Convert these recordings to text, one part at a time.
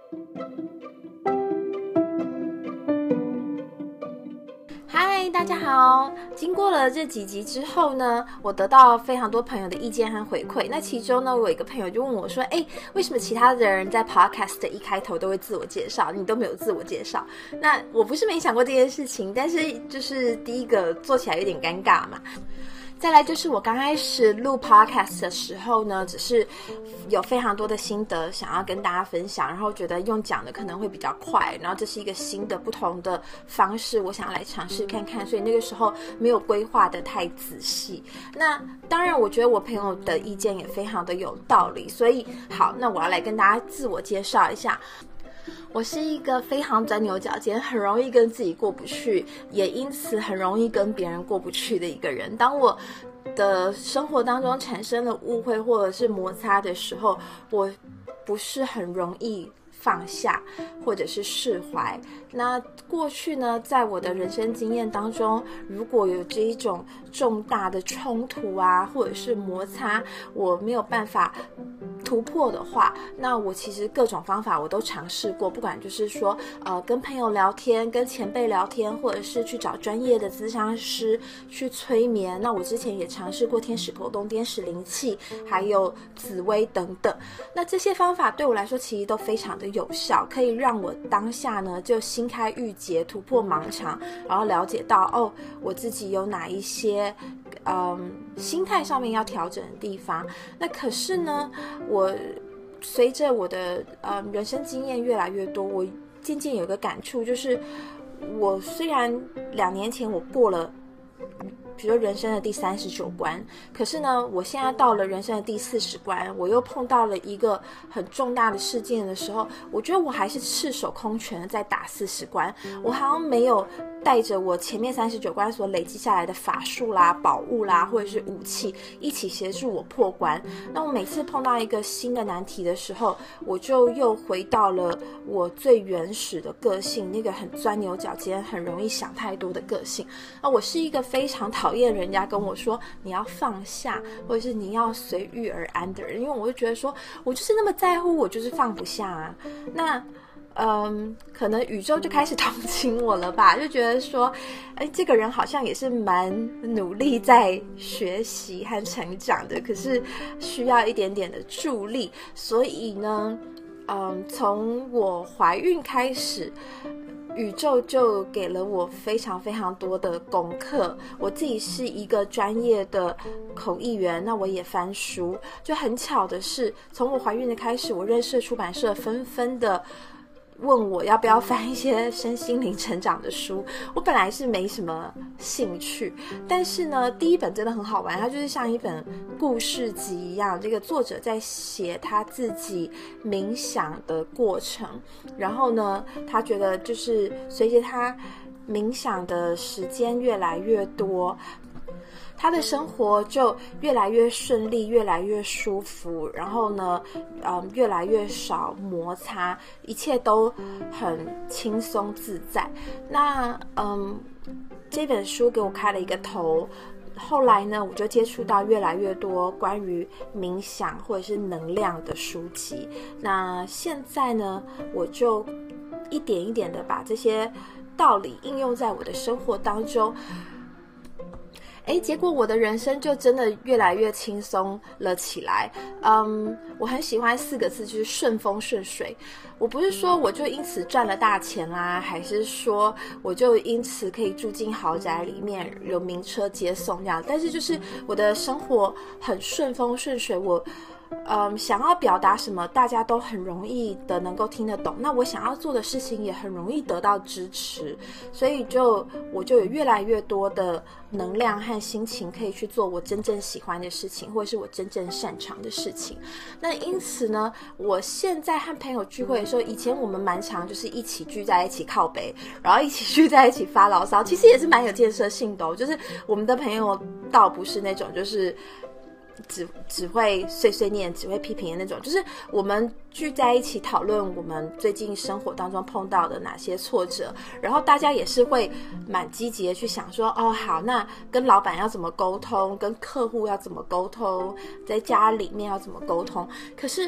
嗨，大家好！经过了这几集之后呢，我得到非常多朋友的意见和回馈。那其中呢，我有一个朋友就问我说：“为什么其他的人在 podcast 的一开头都会自我介绍，你都没有自我介绍？”那我不是没想过这件事情，但是就是第一个做起来有点尴尬嘛。再来就是我刚开始录 podcast 的时候呢，只是有非常多的心得想要跟大家分享，然后觉得用讲的可能会比较快，然后这是一个新的不同的方式，我想要来尝试看看，所以那个时候没有规划的太仔细。那当然我觉得我朋友的意见也非常的有道理，所以好，那我要来跟大家自我介绍一下。我是一个非常钻牛角尖，很容易跟自己过不去，也因此很容易跟别人过不去的一个人。当我的生活当中产生了误会或者是摩擦的时候，我不是很容易放下或者是释怀。那过去呢，在我的人生经验当中，如果有这一种重大的冲突啊，或者是摩擦，我没有办法突破的话，那我其实各种方法我都尝试过，不管就是说跟朋友聊天，跟前辈聊天，或者是去找专业的咨商师去催眠。那我之前也尝试过天使沟通、天使灵气，还有紫薇等等。那这些方法对我来说其实都非常的有效，可以让我当下呢就心开郁结，突破盲肠，然后了解到我自己有哪一些心态上面要调整的地方。那可是呢，我随着我的人生经验越来越多，我渐渐有个感触，就是我虽然2年前我过了比如说人生的第39关，可是呢，我现在到了人生的第40关，我又碰到了一个很重大的事件的时候，我觉得我还是赤手空拳的在打40关，我好像没有带着我前面39关所累积下来的法术啦、宝物啦，或者是武器一起协助我破关。那我每次碰到一个新的难题的时候，我就又回到了我最原始的个性，那个很钻牛角尖、很容易想太多的个性。我是一个非常讨厌人家跟我说你要放下，或者是你要随遇而安的人，因为我就觉得说我就是那么在乎，我就是放不下啊。那可能宇宙就开始同情我了吧，就觉得说这个人好像也是蛮努力在学习和成长的，可是需要一点点的助力。所以呢从我怀孕开始，宇宙就给了我非常非常多的功课。我自己是一个专业的口译员，那我也翻书，就很巧的是，从我怀孕的开始，我认识的出版社纷纷的问我要不要翻一些身心灵成长的书。我本来是没什么兴趣，但是呢第一本真的很好玩，它就是像一本故事集一样，这个作者在写他自己冥想的过程，然后呢他觉得就是随着他冥想的时间越来越多，他的生活就越来越顺利，越来越舒服，然后呢越来越少摩擦，一切都很轻松自在。那这本书给我开了一个头，后来呢我就接触到越来越多关于冥想或者是能量的书籍。那现在呢我就一点一点的把这些道理应用在我的生活当中，结果我的人生就真的越来越轻松了起来。我很喜欢4个字，就是顺风顺水。我不是说我就因此赚了大钱啦，还是说我就因此可以住进豪宅里面，有名车接送这样，但是就是我的生活很顺风顺水，我想要表达什么大家都很容易的能够听得懂，那我想要做的事情也很容易得到支持，所以我就有越来越多的能量和心情可以去做我真正喜欢的事情，或者是我真正擅长的事情。那因此呢，我现在和朋友聚会的时候，以前我们蛮常就是一起聚在一起靠北，然后一起聚在一起发牢骚，其实也是蛮有建设性的就是我们的朋友倒不是那种就是只会碎碎念，只会批评的那种，就是我们聚在一起讨论我们最近生活当中碰到的哪些挫折，然后大家也是会蛮积极的去想说好，那跟老板要怎么沟通，跟客户要怎么沟通，在家里面要怎么沟通。可是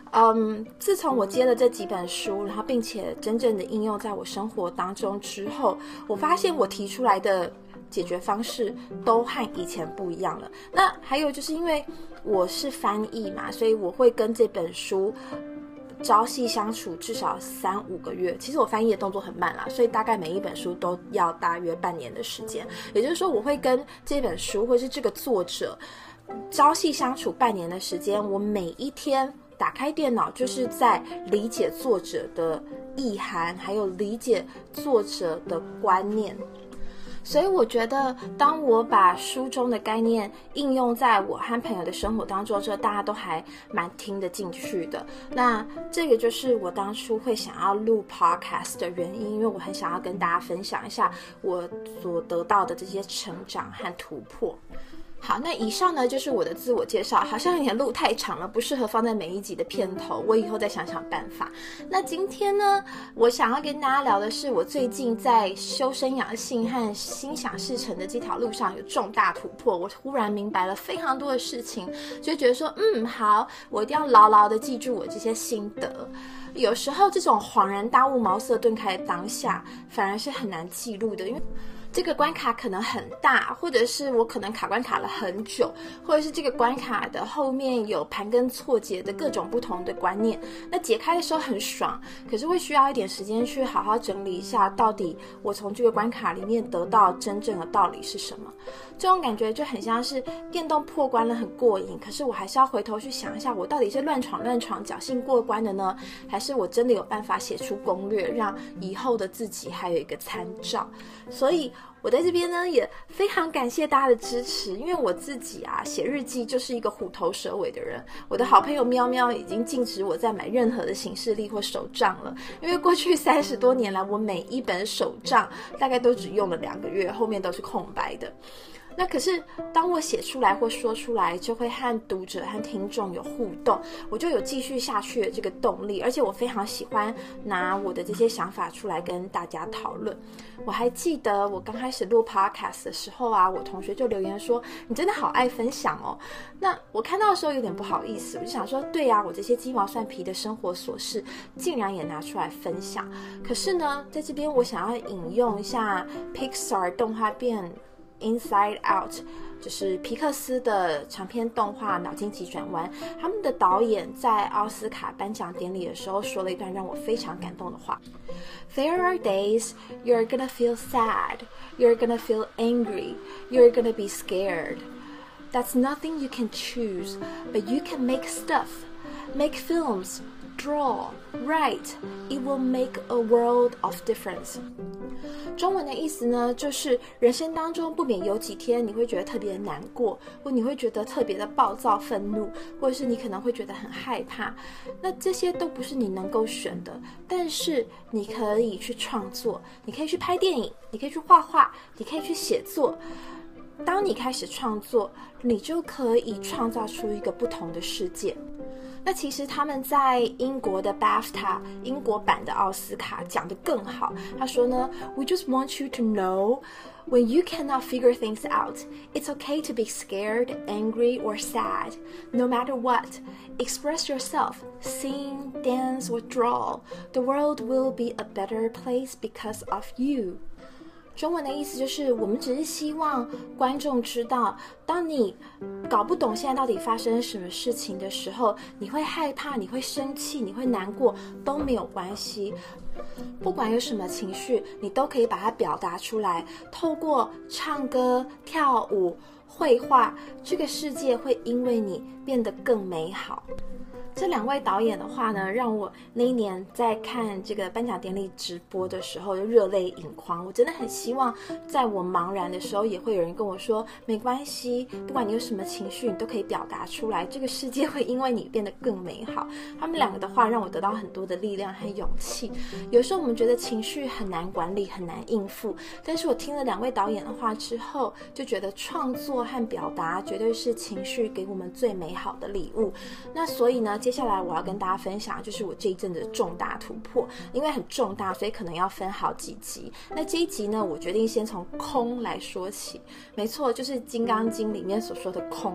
自从我接了这几本书，然后并且真正的应用在我生活当中之后，我发现我提出来的解决方式都和以前不一样了。那还有就是因为我是翻译嘛，所以我会跟这本书朝夕相处至少3-5个月。其实我翻译的动作很慢啦，所以大概每一本书都要大约半年的时间。也就是说，我会跟这本书或是这个作者朝夕相处半年的时间，我每一天打开电脑就是在理解作者的意涵，还有理解作者的观念。所以我觉得当我把书中的概念应用在我和朋友的生活当中之后，大家都还蛮听得进去的。那这个就是我当初会想要录 podcast 的原因，因为我很想要跟大家分享一下我所得到的这些成长和突破。好，那以上呢就是我的自我介绍，好像有点录太长了，不适合放在每一集的片头，我以后再想想办法。那今天呢，我想要跟大家聊的是我最近在修身养性和心想事成的这条路上有重大突破，我忽然明白了非常多的事情，就觉得说好，我一定要牢牢的记住我这些心得。有时候这种恍然大悟、茅塞顿开的当下反而是很难记录的，因为这个关卡可能很大，或者是我可能卡关卡了很久，或者是这个关卡的后面有盘根错节的各种不同的观念。那解开的时候很爽，可是会需要一点时间去好好整理一下，到底我从这个关卡里面得到真正的道理是什么。这种感觉就很像是电动破关了，很过瘾，可是我还是要回头去想一下，我到底是乱闯侥幸过关的呢，还是我真的有办法写出攻略，让以后的自己还有一个参照。所以我在这边呢也非常感谢大家的支持，因为我自己写日记就是一个虎头蛇尾的人。我的好朋友喵喵已经禁止我再买任何的行事历或手账了，因为过去30多年来，我每一本手账大概都只用了2个月，后面都是空白的。那可是当我写出来或说出来，就会和读者和听众有互动，我就有继续下去的这个动力，而且我非常喜欢拿我的这些想法出来跟大家讨论。我还记得我刚开始录 podcast 的时候我同学就留言说你真的好爱分享哦。那我看到的时候有点不好意思，我就想说对我这些鸡毛蒜皮的生活琐事竟然也拿出来分享。可是呢，在这边我想要引用一下 Pixar 动画片Inside Out， 就是皮克斯的长篇动画脑筋急转弯，他们的导演在奥斯卡颁奖典礼的时候说了一段让我非常感动的话。 There are days you're gonna feel sad, you're gonna feel angry, you're gonna be scared. That's nothing you can choose, but you can make stuff, make films, draw, write. It will make a world of difference. 中文的意思呢，就是人生当中不免有几天你会觉得特别难过，或你会觉得特别的暴躁愤怒，或者是你可能会觉得很害怕。那这些都不是你能够选的，但是你可以去创作，你可以去拍电影，你可以去画画，你可以去写作。当你开始创作，你就可以创造出一个不同的世界。那其实他们在英国的 BAFTA 英国版的奥斯卡讲得更好，他说呢 We just want you to know when you cannot figure things out, it's okay to be scared, angry, or sad. No matter what, express yourself, sing, dance, or draw. The world will be a better place because of you.中文的意思就是我们只是希望观众知道，当你搞不懂现在到底发生什么事情的时候，你会害怕，你会生气，你会难过，都没有关系。不管有什么情绪，你都可以把它表达出来，透过唱歌、跳舞、绘画，这个世界会因为你变得更美好。这2位导演的话呢，让我那一年在看这个颁奖典礼直播的时候就热泪盈眶。我真的很希望在我茫然的时候也会有人跟我说没关系，不管你有什么情绪你都可以表达出来，这个世界会因为你变得更美好。他们2个的话让我得到很多的力量和勇气。有时候我们觉得情绪很难管理，很难应付，但是我听了2位导演的话之后，就觉得创作和表达绝对是情绪给我们最美好的礼物。那所以呢，接下来我要跟大家分享就是我这一阵子的重大突破，因为很重大，所以可能要分好几集。那这一集呢，我决定先从空来说起。没错，就是《金刚经》里面所说的空。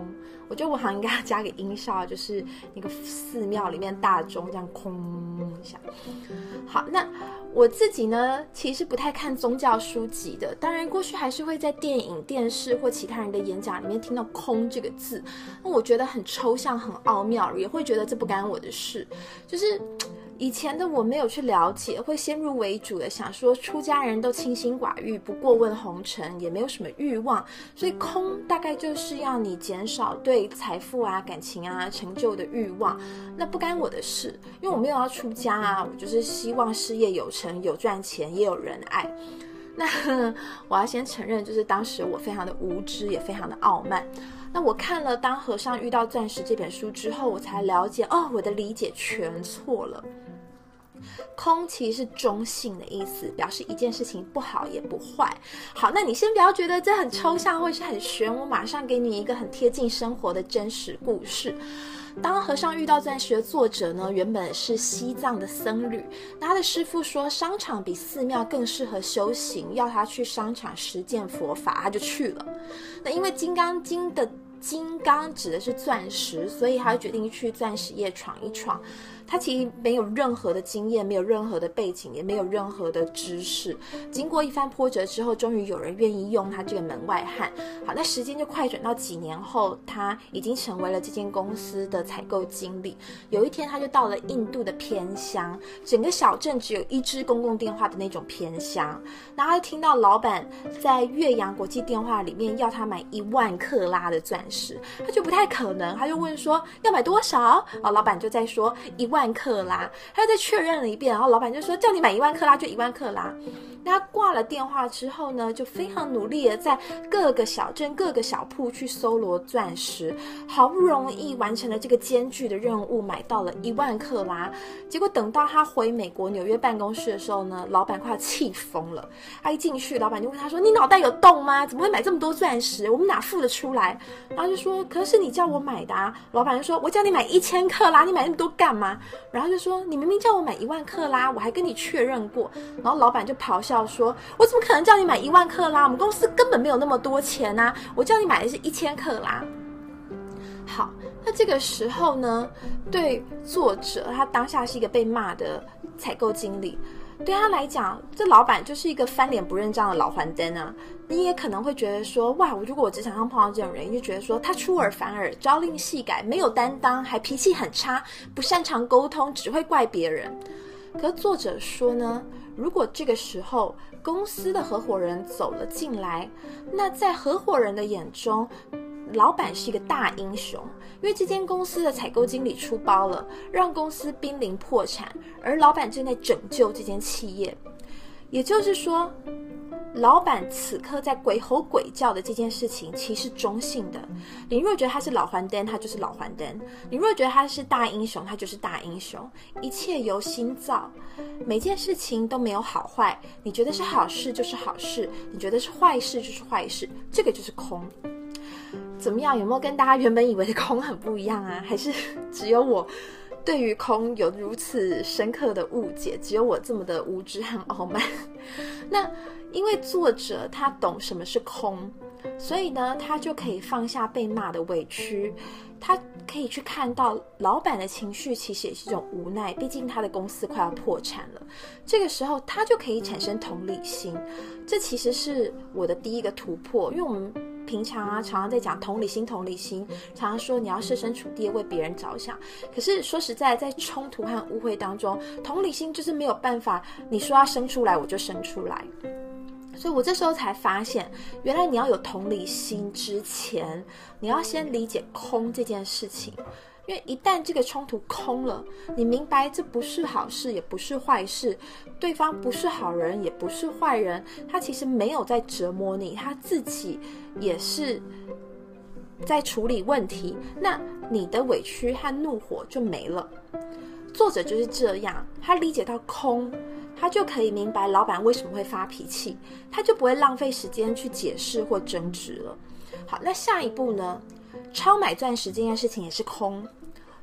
我觉得我好像应该要加个音效，就是那个寺庙里面大钟这样空一下。好，那我自己呢，其实不太看宗教书籍的，当然过去还是会在电影、电视或其他人的演讲里面听到空这个字，那我觉得很抽象、很奥妙，也会觉得这不干我的事，就是以前的我没有去了解，会先入为主的想说出家人都清心寡欲，不过问红尘，也没有什么欲望，所以空大概就是要你减少对财富啊、感情啊、成就的欲望，那不干我的事，因为我没有要出家啊，我就是希望事业有成、有赚钱、也有人爱。那我要先承认，就是当时我非常的无知，也非常的傲慢。那我看了《当和尚遇到钻石》这本书之后，我才了解，我的理解全错了。空其实是中性的意思，表示一件事情不好也不坏。好，那你先不要觉得这很抽象或是很玄，我马上给你一个很贴近生活的真实故事。当和尚遇到钻石的作者呢，原本是西藏的僧侣，那他的师父说商场比寺庙更适合修行，要他去商场实践佛法，他就去了。那因为《金刚经》的金刚指的是钻石，所以他决定去钻石业闯一闯。他其实没有任何的经验，没有任何的背景，也没有任何的知识。经过一番波折之后，终于有人愿意用他这个门外汉。好，那时间就快转到几年后，他已经成为了这间公司的采购经理。有一天，他就到了印度的偏乡，整个小镇只有1支公共电话的那种偏乡。然后他就听到老板在岳阳国际电话里面要他买1万克拉的钻石，他就不太可能，他就问说要买多少？老板就在说1万克拉，他又再确认了一遍，然后老板就说叫你买1万克拉就1万克拉。那他挂了电话之后呢，就非常努力的在各个小镇、各个小铺去搜罗钻石，好不容易完成了这个艰巨的任务，买到了1万克拉。结果等到他回美国纽约办公室的时候呢，老板快要气疯了。他一进去，老板就问他说：“你脑袋有洞吗？怎么会买这么多钻石？我们哪付得出来？”然后就说：“可是你叫我买的啊。”老板就说：“我叫你买1000克拉，你买那么多干嘛？”然后就说：“你明明叫我买1万克拉，我还跟你确认过。”然后老板就咆哮说：“我怎么可能叫你买1万克拉？我们公司根本没有那么多钱啊！我叫你买的是1000克拉。”好，那这个时候呢，对作者他当下是一个被骂的采购经理，对他来讲，这老板就是一个翻脸不认账的老还灯啊。你也可能会觉得说，哇，如果我职场上碰到这种人，就觉得说他出尔反尔，朝令夕改，没有担当，还脾气很差，不擅长沟通，只会怪别人。可是作者说呢，如果这个时候公司的合伙人走了进来，那在合伙人的眼中，老板是一个大英雄，因为这间公司的采购经理出包了，让公司濒临破产，而老板正在拯救这间企业。也就是说，老板此刻在鬼吼鬼叫的这件事情其实中性的。你如果觉得他是老还灯，他就是老还灯；你如果觉得他是大英雄，他就是大英雄。一切由心造，每件事情都没有好坏。你觉得是好事就是好事，你觉得是坏事就是坏事，这个就是空。怎么样？有没有跟大家原本以为的空很不一样啊？还是只有我对于空有如此深刻的误解，只有我这么的无知和傲慢？那因为作者他懂什么是空，所以呢，他就可以放下被骂的委屈，他可以去看到老板的情绪其实也是一种无奈，毕竟他的公司快要破产了。这个时候他就可以产生同理心，这其实是我的第一个突破。因为我们平常常常在讲同理心，常常说你要设身处地为别人着想。可是说实在，在冲突和误会当中，同理心就是没有办法，你说要生出来我就生出来。所以我这时候才发现，原来你要有同理心之前，你要先理解空这件事情。因为一旦这个冲突空了，你明白这不是好事也不是坏事，对方不是好人也不是坏人，他其实没有在折磨你，他自己也是在处理问题，那你的委屈和怒火就没了。作者就是这样，他理解到空，他就可以明白老板为什么会发脾气，他就不会浪费时间去解释或争执了。好，那下一步呢？超买钻石这件事情也是空。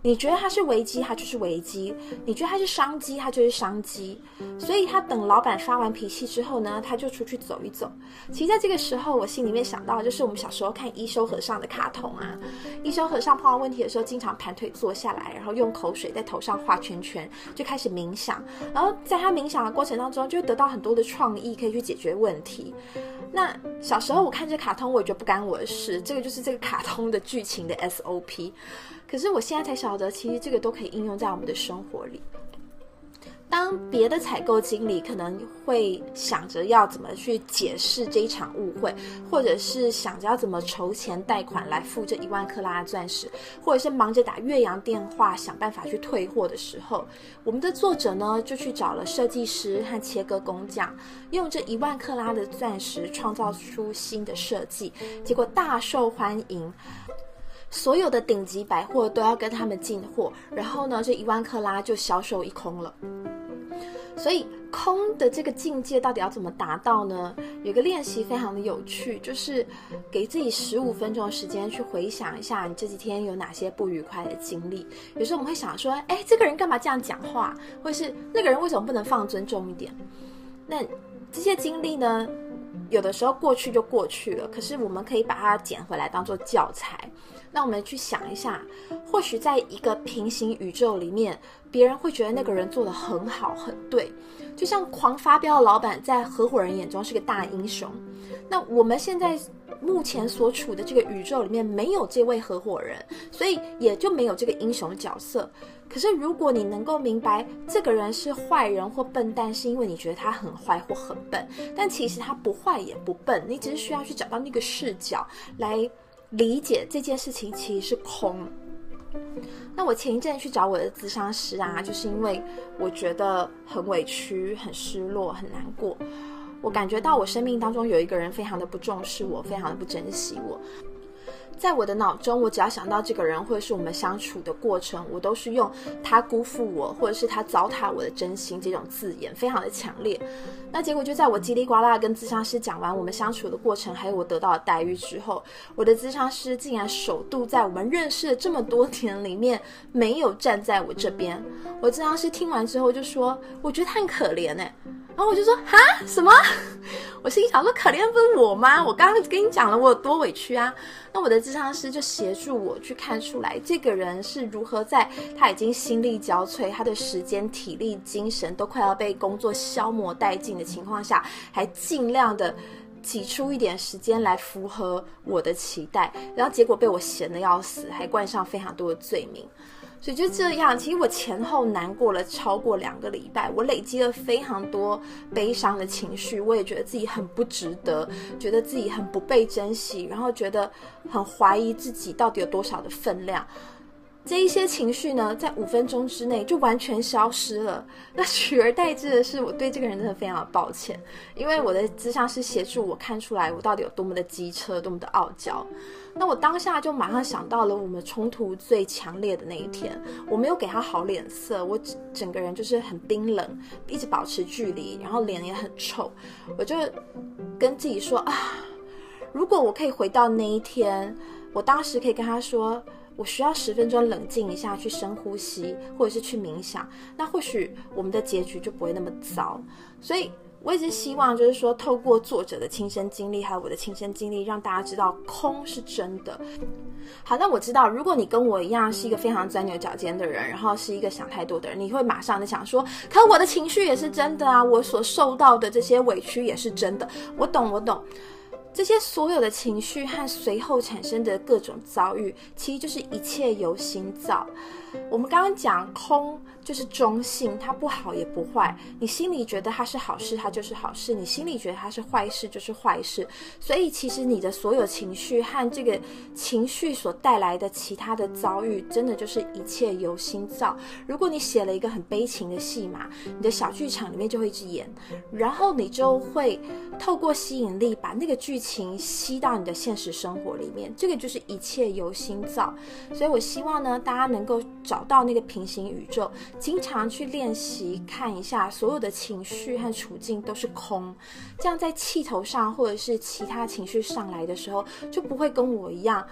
你觉得它是危机，它就是危机；你觉得它是商机，它就是商机。所以他等老板发完脾气之后呢，他就出去走一走。其实在这个时候，我心里面想到的就是我们小时候看一休和尚的卡通啊，一休和尚碰到问题的时候，经常盘腿坐下来，然后用口水在头上画圈圈，就开始冥想。然后在他冥想的过程当中，就会得到很多的创意，可以去解决问题。那小时候我看这卡通，我也觉得不干我的事，这个就是这个卡通的剧情的 SOP。可是我现在才晓得，其实这个都可以应用在我们的生活里。当别的采购经理可能会想着要怎么去解释这一场误会，或者是想着要怎么筹钱贷款来付这1万克拉的钻石，或者是忙着打越洋电话想办法去退货的时候，我们的作者呢就去找了设计师和切割工匠，用这1万克拉的钻石创造出新的设计，结果大受欢迎。所有的顶级百货都要跟他们进货，然后呢，这1万克拉就销售一空了。所以空的这个境界到底要怎么达到呢？有个练习非常的有趣，就是给自己15分钟的时间去回想一下你这几天有哪些不愉快的经历。有时候我们会想说，这个人干嘛这样讲话，或是那个人为什么不能放尊重一点。那这些经历呢，有的时候过去就过去了，可是我们可以把它捡回来当做教材。那我们去想一下，或许在一个平行宇宙里面，别人会觉得那个人做得很好很对，就像狂发飙的老板在合伙人眼中是个大英雄。那我们现在目前所处的这个宇宙里面没有这位合伙人，所以也就没有这个英雄角色。可是如果你能够明白这个人是坏人或笨蛋，是因为你觉得他很坏或很笨，但其实他不坏也不笨，你只是需要去找到那个视角来理解这件事情其实是空。那我前一阵去找我的咨商师啊，就是因为我觉得很委屈、很失落、很难过。我感觉到我生命当中有一个人非常的不重视我，非常的不珍惜我。在我的脑中，我只要想到这个人或者是我们相处的过程，我都是用他辜负我或者是他糟蹋我的真心这种字眼，非常的强烈。那结果就在我叽里呱啦跟咨商师讲完我们相处的过程还有我得到的待遇之后，我的咨商师竟然首度在我们认识的这么多年里面没有站在我这边。我咨商师听完之后就说，我觉得他很可怜耶。然后我就说，哈，什么？我心想说，可怜不是我吗？我刚刚跟你讲了我有多委屈啊。那我的咨商师就协助我去看出来，这个人是如何在他已经心力交瘁，他的时间、体力、精神都快要被工作消磨殆尽的情况下，还尽量的挤出一点时间来符合我的期待，然后结果被我闲得要死，还冠上非常多的罪名。所以就这样，其实我前后难过了超过2个礼拜，我累积了非常多悲伤的情绪，我也觉得自己很不值得，觉得自己很不被珍惜，然后觉得很怀疑自己到底有多少的分量。这一些情绪呢，在5分钟之内就完全消失了。那取而代之的是，我对这个人真的非常的抱歉，因为我的咨商师协助我看出来我到底有多么的机车，多么的傲娇。那我当下就马上想到了我们冲突最强烈的那一天，我没有给他好脸色，我整个人就是很冰冷，一直保持距离，然后脸也很臭。我就跟自己说啊，如果我可以回到那一天，我当时可以跟他说，我需要10分钟冷静一下，去深呼吸，或者是去冥想，那或许我们的结局就不会那么糟。所以我一直希望就是说，透过作者的亲身经历还有我的亲身经历，让大家知道空是真的。好，那我知道如果你跟我一样是一个非常钻牛角尖的人，然后是一个想太多的人，你会马上的想说，可我的情绪也是真的啊，我所受到的这些委屈也是真的。我懂，这些所有的情绪和随后产生的各种遭遇，其实就是一切由心造。我们刚刚讲空就是中性，它不好也不坏，你心里觉得它是好事，它就是好事，你心里觉得它是坏事，就是坏事。所以其实你的所有情绪和这个情绪所带来的其他的遭遇，真的就是一切由心造。如果你写了一个很悲情的戏码，你的小剧场里面就会一直演，然后你就会透过吸引力把那个剧情吸到你的现实生活里面，这个就是一切由心造。所以我希望呢，大家能够找到那个平行宇宙，经常去练习看一下所有的情绪和处境都是空，这样在气头上或者是其他情绪上来的时候，就不会跟我一样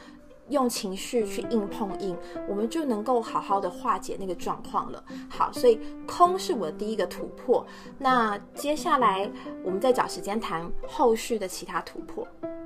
用情绪去硬碰硬，我们就能够好好的化解那个状况了。好，所以空是我的第一个突破。那接下来我们再找时间谈后续的其他突破。